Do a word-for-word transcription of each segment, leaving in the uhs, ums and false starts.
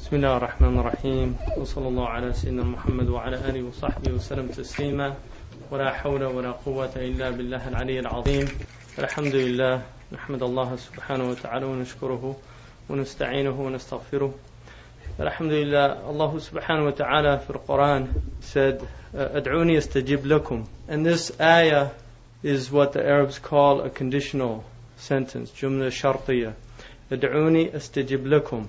بسم الله الرحمن الرحيم وصلى الله على سيدنا محمد وعلى آله وصحبه وسلم تسليما ولا حول ولا قوة إلا بالله العلي العظيم. الحمد لله، نحمد الله سبحانه وتعالى ونشكره ونستعينه ونستغفره. الحمد لله. Allah subhanahu wa ta'ala في القرآن said أدعوني استجب لكم, and this ayah is what the Arabs call a conditional sentence, جملة شرطية. أدعوني استجب لكم.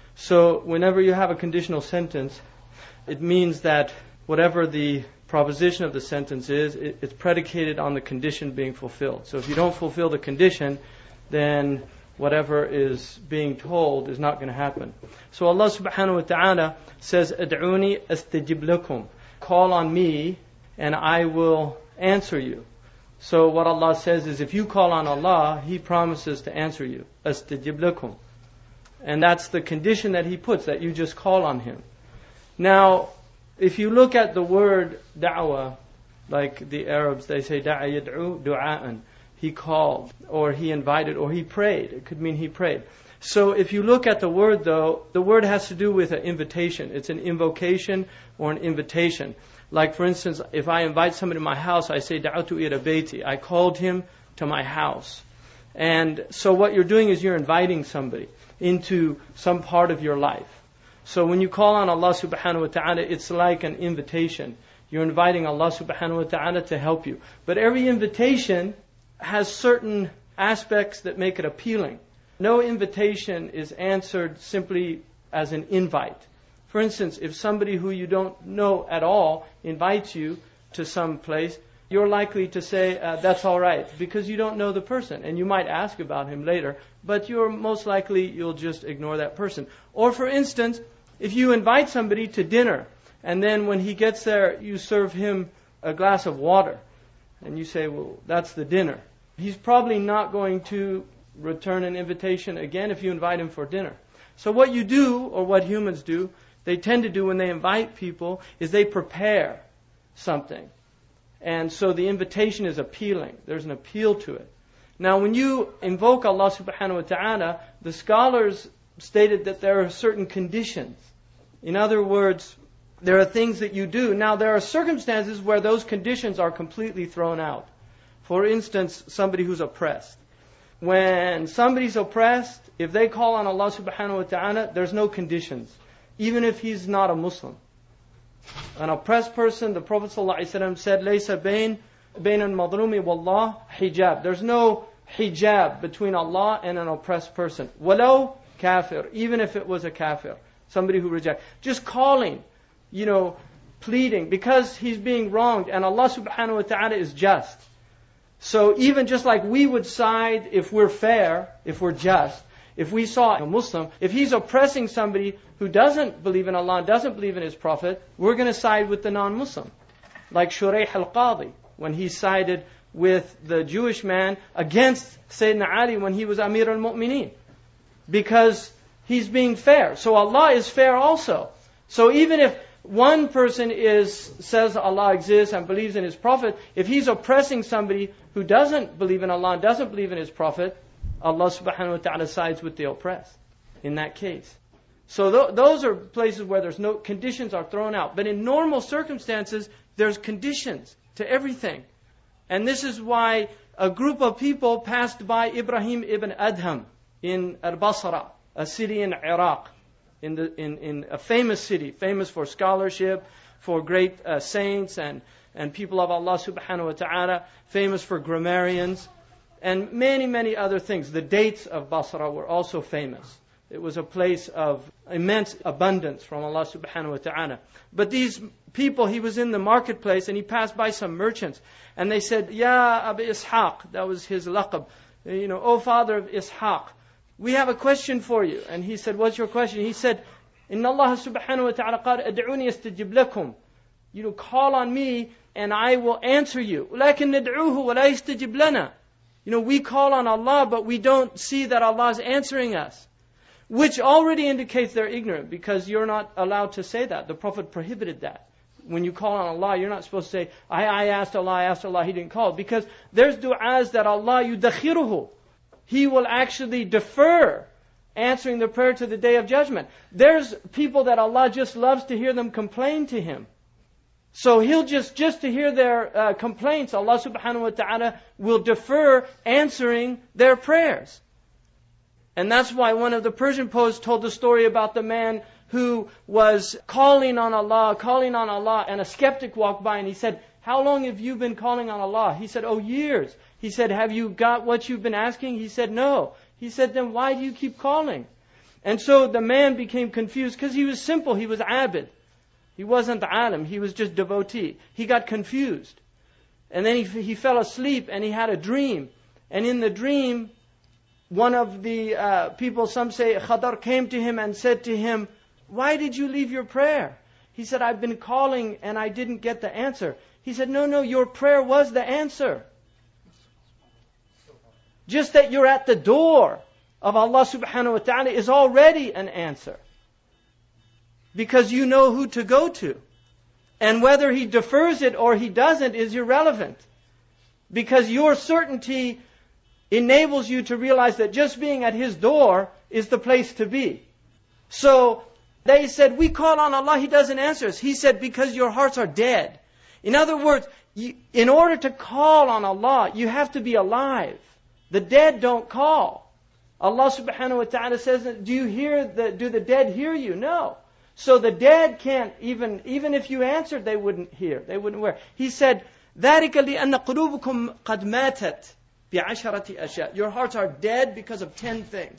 So whenever you have a conditional sentence, it means that whatever the proposition of the sentence is, it, it's predicated on the condition being fulfilled. So if you don't fulfill the condition, then whatever is being told is not going to happen. So Allah subhanahu wa ta'ala says, Ad'uni astajib lakum. Call on me and I will answer you. So what Allah says is, if you call on Allah, He promises to answer you. Astajib lakum. And that's the condition that He puts, that you just call on Him. Now, if you look at the word da'wah, like the Arabs, they say da'a yad'u du'a'an. He called, or he invited, or he prayed. It could mean he prayed. So if you look at the word though, the word has to do with an invitation. It's an invocation or an invitation. Like for instance, if I invite somebody to my house, I say da'atu ila bayti. I called him to my house. And so what you're doing is you're inviting somebody into some part of your life. So when you call on Allah subhanahu wa ta'ala, it's like an invitation. You're inviting Allah subhanahu wa ta'ala to help you. But every invitation has certain aspects that make it appealing. No invitation is answered simply as an invite. For instance, if somebody who you don't know at all invites you to some place, you're likely to say, uh, that's all right, because you don't know the person. And you might ask about him later, but you're most likely, you'll just ignore that person. Or for instance, if you invite somebody to dinner, and then when he gets there, you serve him a glass of water, and you say, well, that's the dinner. He's probably not going to return an invitation again if you invite him for dinner. So what you do, or what humans do, they tend to do when they invite people, is they prepare something. And so the invitation is appealing. There's an appeal to it. Now when you invoke Allah subhanahu wa ta'ala, the scholars stated that there are certain conditions. In other words, there are things that you do. Now there are circumstances where those conditions are completely thrown out. For instance, somebody who's oppressed. When somebody's oppressed, if they call on Allah subhanahu wa ta'ala, there's no conditions. Even if he's not a Muslim. An oppressed person, the Prophet ﷺ said, Laysa bayn bayn al-madlumi wallah hijab. There's no hijab between Allah and an oppressed person. Walau kafir, even if it was a kafir, somebody who rejects. Just calling, you know, pleading, because he's being wronged, and Allah subhanahu wa ta'ala is just. So even just like we would side if we're fair, if we're just, if we saw a Muslim, if he's oppressing somebody who doesn't believe in Allah, doesn't believe in His Prophet, we're going to side with the non-Muslim. Like Shurayh al-Qadi, when he sided with the Jewish man against Sayyidina Ali when he was Amir al-Mu'mineen. Because he's being fair. So Allah is fair also. So even if one person is says Allah exists and believes in His Prophet, if he's oppressing somebody who doesn't believe in Allah and doesn't believe in His Prophet, Allah subhanahu wa ta'ala sides with the oppressed in that case. So th- those are places where there's no conditions are thrown out. But in normal circumstances, there's conditions to everything. And this is why a group of people passed by Ibrahim ibn Adham in Al-Basra, a city in Iraq, in the in, in a famous city, famous for scholarship, for great uh, saints and, and people of Allah subhanahu wa ta'ala, famous for grammarians, and many, many other things. The dates of Basra were also famous. It was a place of immense abundance from Allah subhanahu wa ta'ala. But these people, he was in the marketplace and he passed by some merchants. And they said, Ya Abu Ishaq, that was his laqab. You know, O father of Ishaq, we have a question for you. And he said, what's your question? He said, Inna Allah subhanahu wa ta'ala qala ad'uni astajib lakum. You know, call on me and I will answer you. Lakin nad'uhu wa la yastajib lana. You know, we call on Allah, but we don't see that Allah is answering us. Which already indicates they're ignorant, because you're not allowed to say that. The Prophet prohibited that. When you call on Allah, you're not supposed to say, I, I asked Allah, I asked Allah, He didn't call. Because there's du'as that Allah yudakhiruhu. He will actually defer answering the prayer to the Day of Judgment. There's people that Allah just loves to hear them complain to Him. So He'll just, just to hear their uh, complaints, Allah subhanahu wa ta'ala will defer answering their prayers. And that's why one of the Persian poets told the story about the man who was calling on Allah, calling on Allah, and a skeptic walked by and he said, "How long have you been calling on Allah?" He said, "Oh, years." He said, "Have you got what you've been asking?" He said, "No." He said, "Then why do you keep calling?" And so the man became confused because he was simple, he was abid. He wasn't alim, he was just devotee. He got confused. And then he, he fell asleep and he had a dream. And in the dream, one of the uh, people, some say Khadr, came to him and said to him, "Why did you leave your prayer?" He said, "I've been calling and I didn't get the answer." He said, "No, no, your prayer was the answer. Just that you're at the door of Allah subhanahu wa ta'ala is already an answer. Because you know who to go to. And whether He defers it or He doesn't is irrelevant. Because your certainty enables you to realize that just being at His door is the place to be. So they said, "We call on Allah, He doesn't answer us." He said, "Because your hearts are dead." In other words, you, in order to call on Allah, you have to be alive. The dead don't call. Allah subhanahu wa ta'ala says, do you hear the, do the dead hear you? No. So the dead can't even, even if you answered, they wouldn't hear. They wouldn't hear. He said, ذَلِكَ لِأَنَّ قُلُوبُكُمْ قَدْ مَاتَتْ بِعَشَرَةِ أَشْيَاء. Your hearts are dead because of ten things.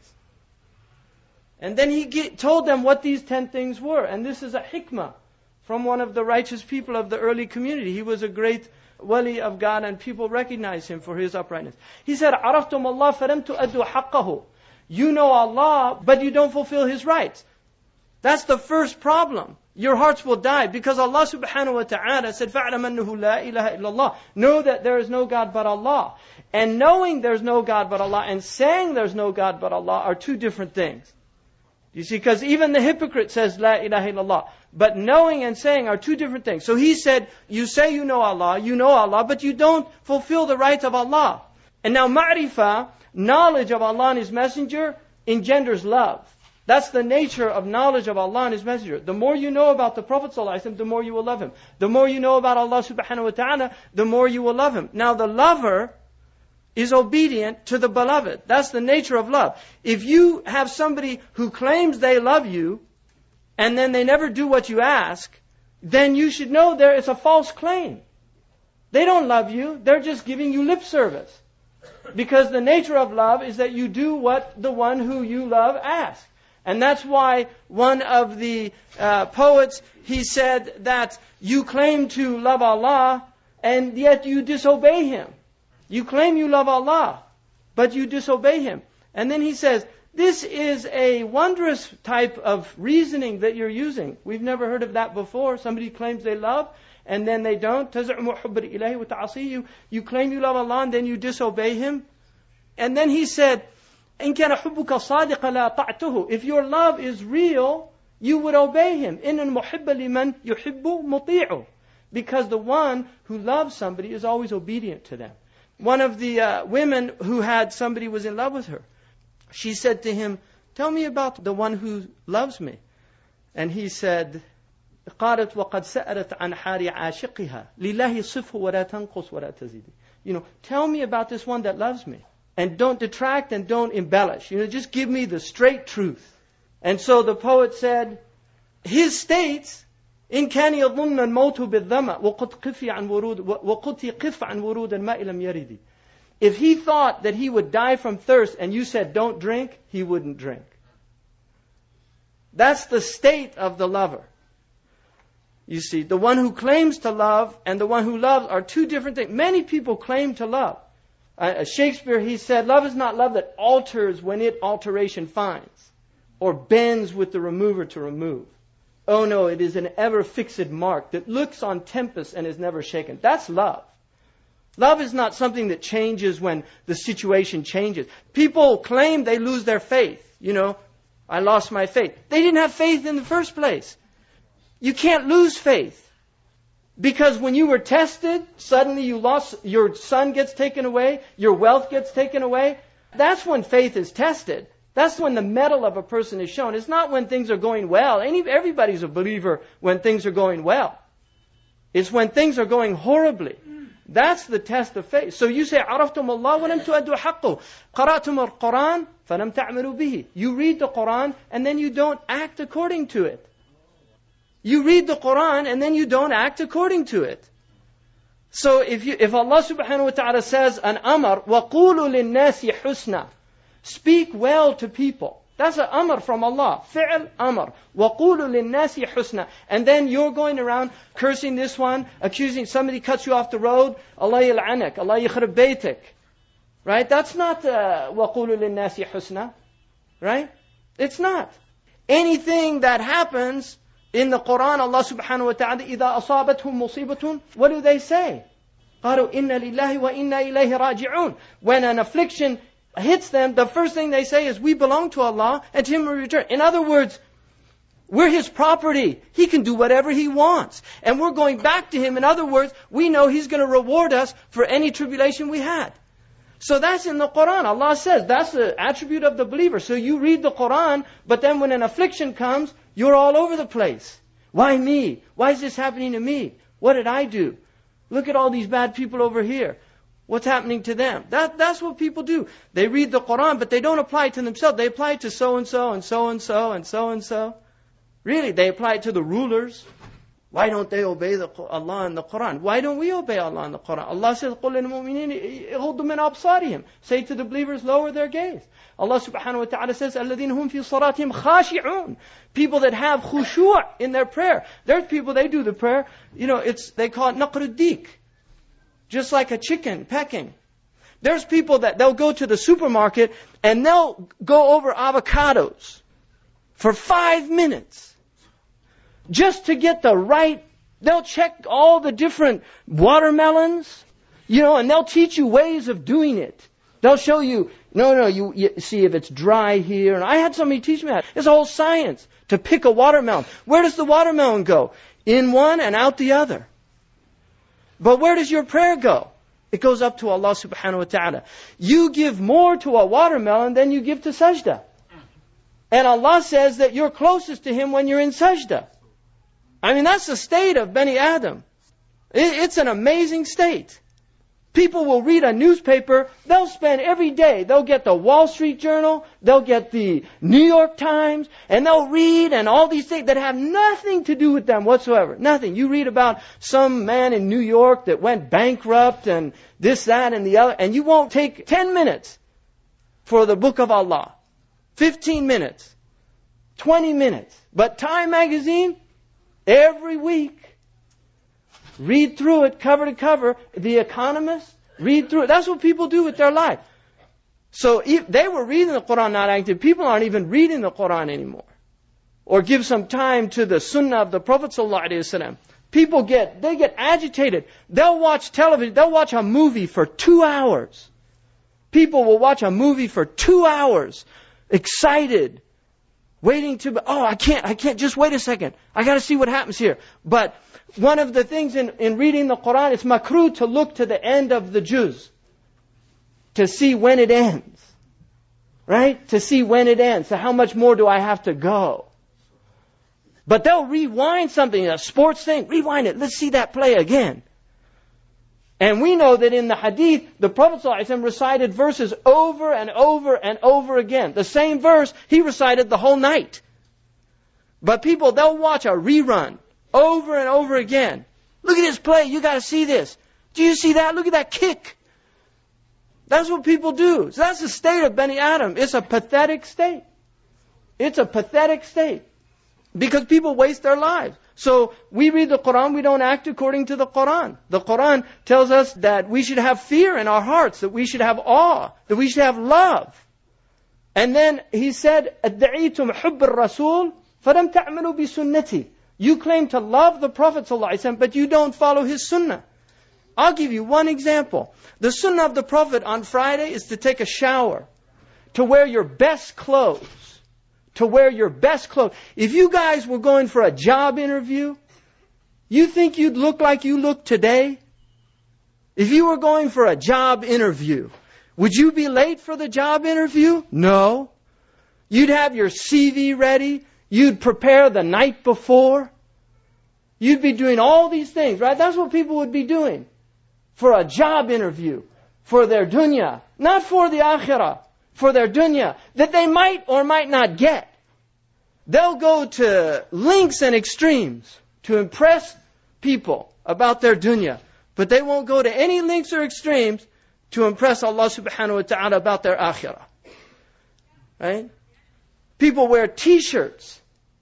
And then he get, told them what these ten things were. And this is a hikmah from one of the righteous people of the early community. He was a great wali of God and people recognize him for his uprightness. He said, عَرَفْتُمُ اللَّهَ فَلَمْ تُؤَدُّوا حَقَّهُ. You know Allah, but you don't fulfill His rights. That's the first problem. Your hearts will die because Allah subhanahu wa ta'ala said, فَعْلَمْ أَنَّهُ لَا إِلَهَ إِلَّا اللَّهِ. Know that there is no God but Allah. And knowing there's no God but Allah and saying there's no God but Allah are two different things. You see, because even the hypocrite says, La ilaha illallah. But knowing and saying are two different things. So he said, you say you know Allah, you know Allah, but you don't fulfill the rights of Allah. And now ma'rifah, knowledge of Allah and His Messenger, engenders love. That's the nature of knowledge of Allah and His Messenger. The more you know about the Prophet ﷺ, the more you will love him. The more you know about Allah subhanahu wa ta'ala, the more you will love him. Now the lover is obedient to the beloved. That's the nature of love. If you have somebody who claims they love you, and then they never do what you ask, then you should know there is a false claim. They don't love you, they're just giving you lip service. Because the nature of love is that you do what the one who you love asks. And that's why one of the uh, poets, he said that you claim to love Allah, and yet you disobey Him. You claim you love Allah, but you disobey Him. And then he says, this is a wondrous type of reasoning that you're using. We've never heard of that before. Somebody claims they love, and then they don't. تَزْعُمُ حُبَّ الْإِلَهِ وَتَعَصِيهِ. You claim you love Allah, and then you disobey Him. And then he said, إِن كَانَ حُبُّكَ صَادِقًا لَا طَعْتُهُ. If your love is real, you would obey Him. إِنَّ الْمُحِبَّ لِمَنْ يُحِبُّ مُطِيعُ. Because the one who loves somebody is always obedient to them. One of the uh, women who had somebody was in love with her, she said to him, tell me about the one who loves me. And he said, قالت وقد سألت عن حال عاشقها لله صفه ولا تنقص ولا تزيد. You know, tell me about this one that loves me. And don't detract and don't embellish. You know, just give me the straight truth. And so the poet said, his states, إن كان يظن الموت بالظمأ وقد قفي عن ورود وقد قف عن ورود الماء لم يرد. If he thought that he would die from thirst and you said don't drink, he wouldn't drink. That's the state of the lover. You see, the one who claims to love and the one who loves are two different things. Many people claim to love. Uh, Shakespeare, he said, love is not love that alters when it alteration finds, or bends with the remover to remove. Oh no, it is an ever fixed mark that looks on tempest and is never shaken. That's love. Love is not something that changes when the situation changes. People claim they lose their faith. You know, I lost my faith. They didn't have faith in the first place. You can't lose faith. Because when you were tested, suddenly you lost, your son gets taken away, your wealth gets taken away. That's when faith is tested. That's when the mettle of a person is shown. It's not when things are going well. Any, everybody's a believer when things are going well. It's when things are going horribly. That's the test of faith. So you say, عرفتم الله ولم تؤدوا حقه. قرأتم القرآن فلم تعملوا به. You read the Quran and then you don't act according to it. You read the Quran and then you don't act according to it. So if you, if Allah subhanahu wa ta'ala says an amr, وَقُولُوا لِلنَّاسِ حُسْنًا, speak well to people. That's an amr from Allah. Fi'l amr. وَقُولُوا لِلنَّاسِ حُسْنًا. And then you're going around cursing this one, accusing somebody cuts you off the road. Allah yal'anak. Allah yakhrib baytik. Right? That's not uh, وَقُولُوا لِلنَّاسِ حُسْنًا. Right? It's not. Anything that happens in the Quran, Allah subhanahu wa ta'ala, إِذَا أَصَابَتْهُمْ مُصِيبَةٌ, what do they say? قَالُوا إِنَّا لِلَّهِ وَإِنَّا إِلَيْهِ رَاجِعُونَ. When an affliction hits them, the first thing they say is, we belong to Allah and to Him we return. In other words, we're His property. He can do whatever He wants. And we're going back to Him. In other words, we know He's going to reward us for any tribulation we had. So that's in the Quran. Allah says that's the attribute of the believer. So you read the Quran, but then when an affliction comes, you're all over the place. Why me? Why is this happening to me? What did I do? Look at all these bad people over here. What's happening to them? That, that's what people do. They read the Quran, but they don't apply it to themselves. They apply it to so-and-so and so-and-so and so-and-so. Really, they apply it to the rulers. Why don't they obey the, Allah and the Quran? Why don't we obey Allah and the Quran? Allah says, قُلْ لِلْمُؤْمِنِينَ يَغُضُّوا مِنْ أَبْصَارِهِمْ. Say to the believers, lower their gaze. Allah subhanahu wa ta'ala says, الَّذِينَ هُمْ فِي صَلَاتِهِمْ خَاشِعُونَ. People that have khushu' in their prayer. There's people, they do the prayer, you know, it's they call it naqr ad-dik. Just like a chicken pecking. There's people that they'll go to the supermarket and they'll go over avocados for five minutes. Just to get the right, they'll check all the different watermelons, you know, and they'll teach you ways of doing it. They'll show you, no, no, you, you see if it's dry here. And I had somebody teach me that. It's a whole science to pick a watermelon. Where does the watermelon go? In one and out the other. But where does your prayer go? It goes up to Allah subhanahu wa ta'ala. You give more to a watermelon than you give to sajda. And Allah says that you're closest to Him when you're in sajda. I mean, that's the state of Bani Adam. It's an amazing state. People will read a newspaper, they'll spend every day, they'll get the Wall Street Journal, they'll get the New York Times, and they'll read and all these things that have nothing to do with them whatsoever. Nothing. You read about some man in New York that went bankrupt and this, that, and the other, and you won't take ten minutes for the book of Allah. fifteen minutes. twenty minutes. But Time magazine, every week, read through it cover to cover. The Economist, read through it. That's what people do with their life. So if they were reading the Quran, not active. People aren't even reading the Quran anymore. Or give some time to the Sunnah of the Prophet ﷺ. People get, they get agitated. They'll watch television, they'll watch a movie for two hours. People will watch a movie for two hours, excited, waiting to, oh, I can't, I can't, just wait a second. I got to see what happens here. But one of the things in, in reading the Quran, it's makruh to look to the end of the juz. To see when it ends. Right? To see when it ends. So how much more do I have to go? But they'll rewind something, a sports thing, rewind it. Let's see that play again. And we know that in the hadith, the Prophet ﷺ recited verses over and over and over again. The same verse, he recited the whole night. But people, they'll watch a rerun over and over again. Look at this play, you got to see this. Do you see that? Look at that kick. That's what people do. So that's the state of Bani Adam. It's a pathetic state. It's a pathetic state. Because people waste their lives. So we read the Quran, we don't act according to the Quran. The Quran tells us that we should have fear in our hearts, that we should have awe, that we should have love. And then he said, أَدَّعِيتُمْ حُبِّ الرَّسُولِ فَلَمْ تَعْمَلُوا بِسُنَّتِي. You claim to love the Prophet ﷺ, but you don't follow his sunnah. I'll give you one example. The sunnah of the Prophet on Friday is to take a shower, to wear your best clothes. To wear your best clothes. If you guys were going for a job interview, you think you'd look like you look today? If you were going for a job interview, would you be late for the job interview? No. You'd have your C V ready. You'd prepare the night before. You'd be doing all these things, right? That's what people would be doing for a job interview, for their dunya, not for the akhirah, for their dunya, that they might or might not get. They'll go to lengths and extremes to impress people about their dunya, but they won't go to any lengths or extremes to impress Allah subhanahu wa ta'ala about their akhirah. Right? People wear t-shirts.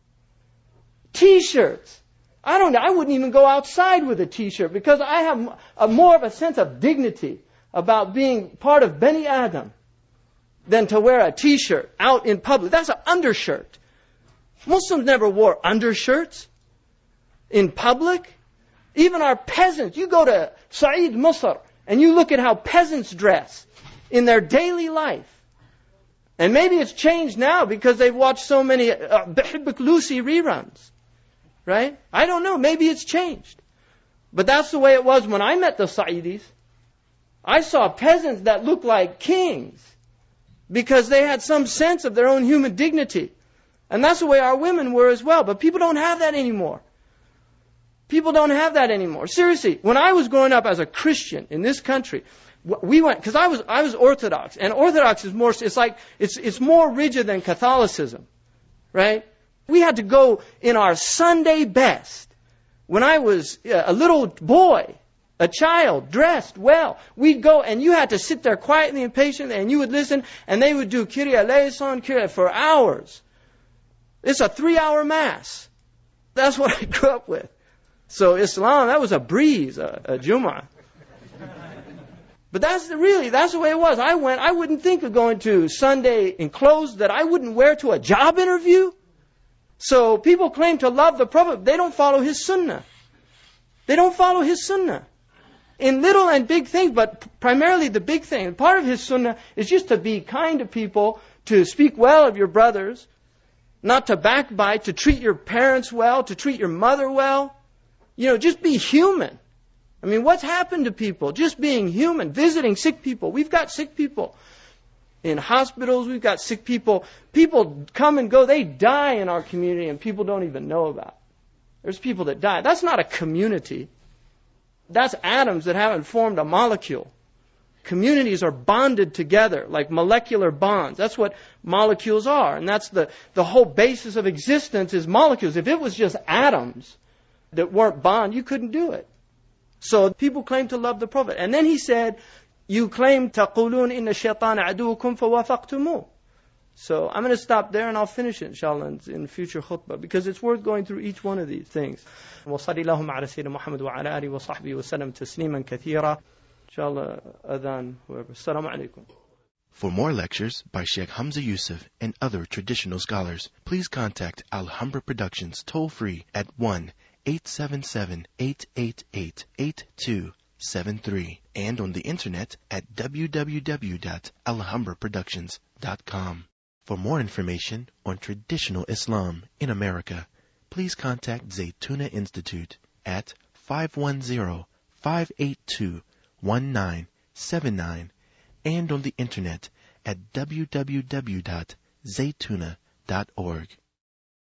T-shirts. I don't know, I wouldn't even go outside with a t-shirt because I have a more of a sense of dignity about being part of Bani Adam than to wear a t-shirt out in public. That's an undershirt. Muslims never wore undershirts in public. Even our peasants, you go to Saeed Misr and you look at how peasants dress in their daily life. And maybe it's changed now because they've watched so many uh, Bihibbik Lucy reruns. Right? I don't know. Maybe it's changed. But that's the way it was when I met the Saidis. I saw peasants that looked like kings because they had some sense of their own human dignity. And that's the way our women were as well. But people don't have that anymore. People don't have that anymore. Seriously, when I was growing up as a Christian in this country, we went, because I was I was Orthodox, and Orthodox is more, it's like, it's it's more rigid than Catholicism, right? We had to go in our Sunday best. When I was a little boy, a child, dressed well, we'd go and you had to sit there quietly and patiently and you would listen and they would do Kyrie eleison, Kyrie for hours. It's a three-hour mass. That's what I grew up with. So Islam, that was a breeze, a, a Jummah. But that's the, really, that's the way it was. I went, I wouldn't think of going to Sunday in clothes that I wouldn't wear to a job interview. So people claim to love the Prophet. They don't follow his sunnah. They don't follow his sunnah. In little and big things, but primarily the big thing. Part of his sunnah is just to be kind to people, to speak well of your brothers, not to backbite, to treat your parents well, to treat your mother well. You know, just be human. I mean, what's happened to people? Just being human, visiting sick people. We've got sick people. In hospitals, we've got sick people. People come and go. They die in our community and people don't even know about it. There's people that die. That's not a community. That's atoms that haven't formed a molecule. Communities are bonded together like molecular bonds. That's what molecules are. And that's the, the whole basis of existence is molecules. If it was just atoms that weren't bond, you couldn't do it. So people claim to love the Prophet. And then he said, you claim تَقُولُونَ إِنَّ الشَّيْطَانَ عَدُوكُمْ فَوَافَقْتُمُوهُ. So I'm going to stop there and I'll finish it inshallah in future khutbah because it's worth going through each one of these things. وصلي اللهم على سيدنا محمد وعلى آله وصحبه وسلم تسليما كثيرا. Inshallah, adhan, whoever. Assalamu alaikum. For more lectures by Sheikh Hamza Yusuf and other traditional scholars, please contact Alhambra Productions toll free at one eight seven seven, eight eight eight, eight two seven three and on the internet at w w w dot alhambra productions dot com. For more information on traditional Islam in America, please contact Zaytuna Institute at five one zero, five eight two, one nine seven nine and on the internet at w w w dot zaytuna dot org.